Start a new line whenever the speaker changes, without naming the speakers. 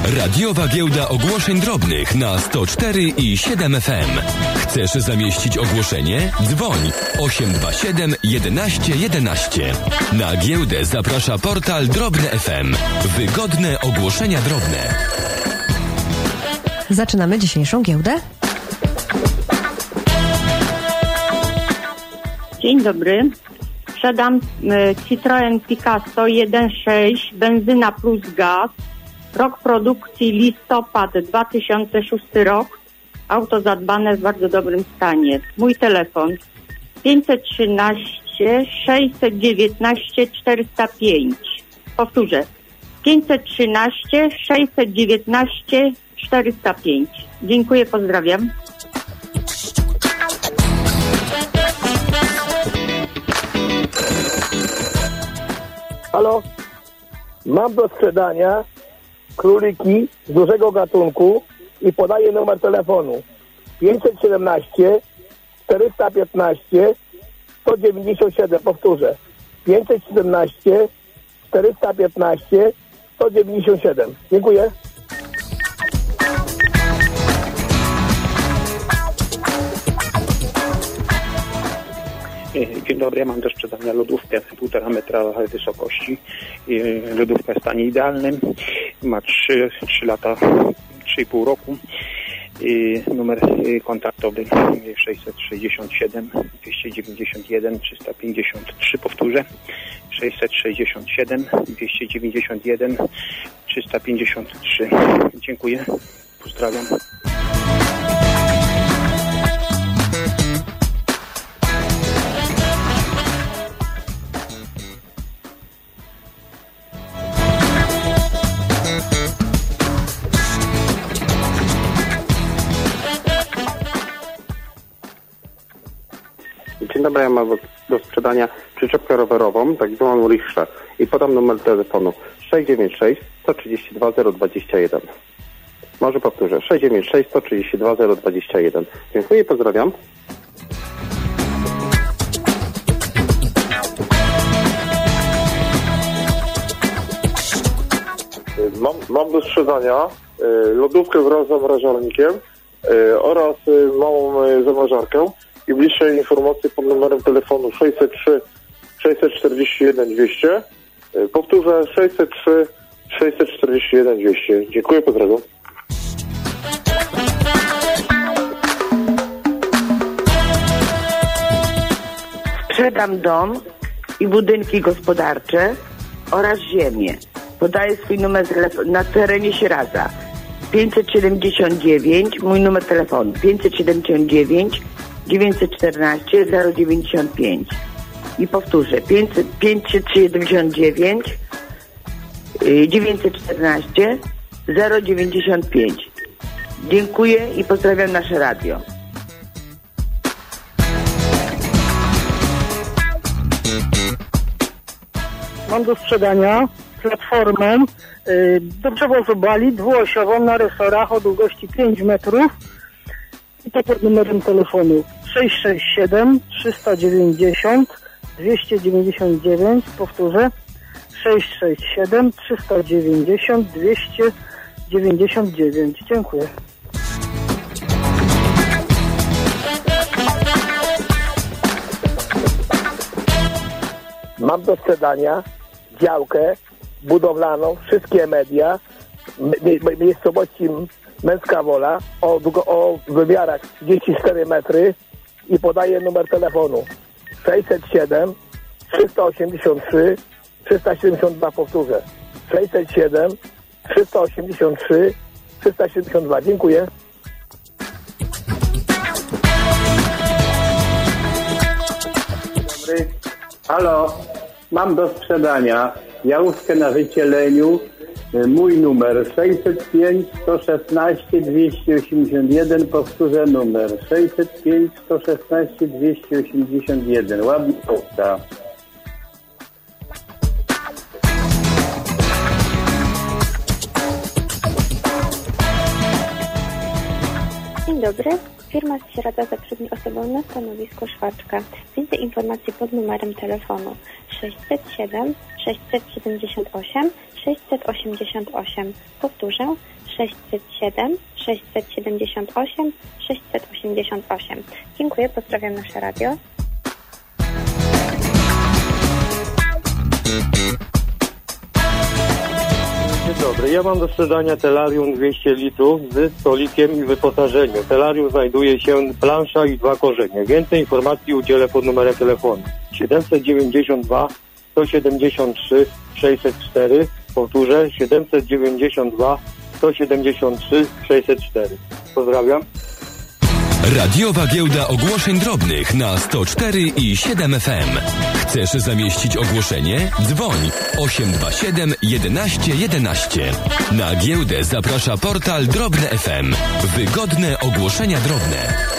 Radiowa Giełda Ogłoszeń Drobnych na 104 i 7 FM. Chcesz zamieścić ogłoszenie? Dzwoń 827 11 11. Na giełdę zaprasza portal Drobne FM. Wygodne ogłoszenia drobne.
Zaczynamy dzisiejszą giełdę.
Dzień dobry. Sprzedam Citroen Picasso 1.6, benzyna plus gaz. Rok produkcji listopad 2006 rok. Auto zadbane w bardzo dobrym stanie. Mój telefon 513 619 405. Powtórzę. 513 619 405. Dziękuję, pozdrawiam.
Halo? Mam do sprzedania króliki z dużego gatunku i podaję numer telefonu 517 415 197. Powtórzę. 517 415 197. Dziękuję.
Dzień dobry, ja mam do sprzedania lodówkę 1,5 metra wysokości. Lodówka jest w stanie idealnym, ma 3 lata, 3,5 roku. Numer kontaktowy 667 291 353, powtórzę 667 291 353. Dziękuję, pozdrawiam.
Dzień dobry, ja mam do sprzedania przyczepkę rowerową, tak zwaną rikszę, i podam numer telefonu 696 132 021. Może powtórzę, 696 132 021. Dziękuję i pozdrawiam.
Mam do sprzedania lodówkę wraz z zamrażalnikiem oraz małą zamrażarkę. I bliższe informacje pod numerem telefonu 603 641 200. Powtórzę 603 641 200. Dziękuję, pozdrawiam.
Sprzedam dom i budynki gospodarcze oraz ziemię. Podaję swój numer telefonu na terenie Sieradza. 579, mój numer telefonu 579 914 095 i powtórzę 579 914 095. Dziękuję i pozdrawiam nasze radio.
Mam do sprzedania platformę do przewozu bali dwuosiową na resorach o długości 5 metrów i to pod numerem telefonu 667 390 299. Powtórzę 667 390 299. Dziękuję. Mam do sprzedania działkę budowlaną, wszystkie media, miejscowości Męska Wola o wymiarach 34 metry i podaję numer telefonu 607 383 372. Powtórzę 607 383 372. Dziękuję.
Dobry. Halo, mam do sprzedania jałówkę na wycieleniu. Mój numer 605 116 281. Powtórzę numer 605 116 281. Ładna poczta.
Dzień dobry. Firma z Sieradza zatrudni osobę na stanowisku szwaczka. Więcej informacji pod numerem telefonu 607 678 688. Powtórzę, 607 678 688. Dziękuję, pozdrawiam nasze radio.
Dzień dobry, ja mam do sprzedania telarium 200 litrów z stolikiem i wyposażeniem. W telarium znajduje się plansza i 2 korzenie. Więcej informacji udzielę pod numerem telefonu 792 173 604. Powtórzę, 792 173 604. Pozdrawiam.
Radiowa Giełda Ogłoszeń Drobnych na 104 i 7 FM. Chcesz zamieścić ogłoszenie? Dzwoń 827 11 11. Na giełdę zaprasza portal Drobne FM. Wygodne ogłoszenia drobne.